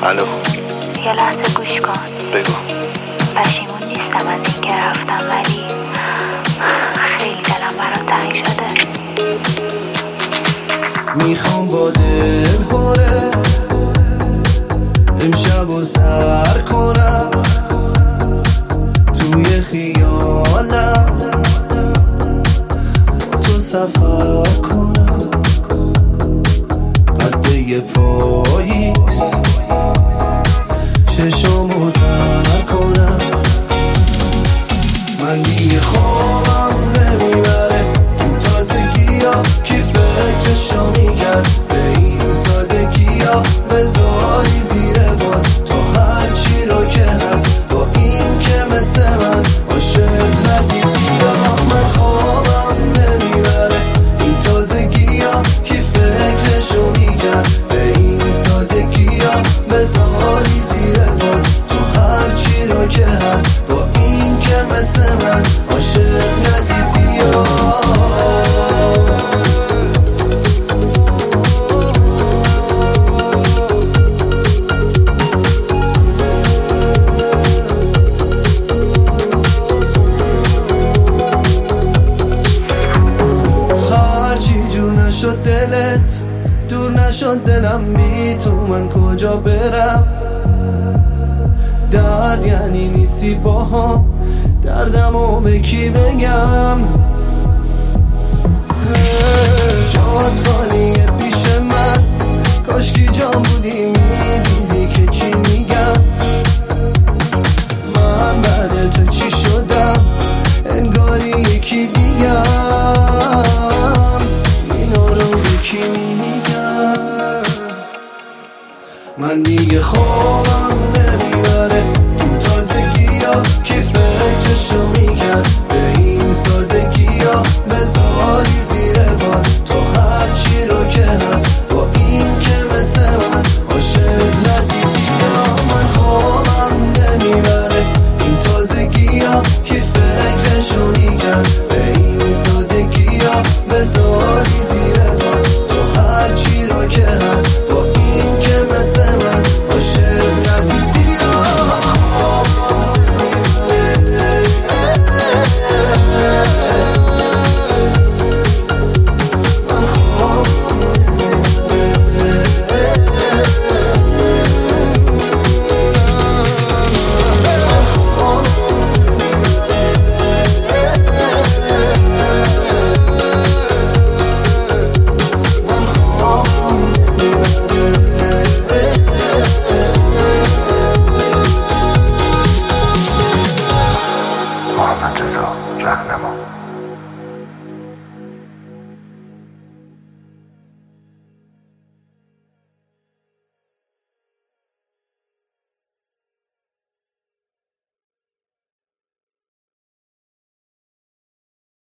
الو، یه لحظه گوش کن. بگو. پشیمون نیستم از این که رفتم، ولی خیلی دلم برات تنگ شده. میخوام با دل پره امشب و سر کنم توی خیالم، تو سفر کنم قده پاییز، چشامو در کنم. من دیگه خوابم نمیبره این تازگی ها، کی فکرشو میکرد به این سادگی ها، بذاری زیر باد تو هر چی رو که هست، با این که مثل من عاشق ندیدی ها. من خوابم نمیبره این تازگی ها، کی فکرشو میکرد به این سادگی ها، بذاری زیر باد تو هر چی رو که هست، با این که مثل من عاشق ندیدی ها. نشد دلت دور، نشد دلم بی تو، من کجا برم؟ درد یعنی نیستی با هم، دردمو به کی بگم؟ جات خالیه پیش من، کاشکی جام بودی میدیدی که چی میگم. من بعد تو چی شدم؟ انگاری یکی دیگم. من دیگه خوابم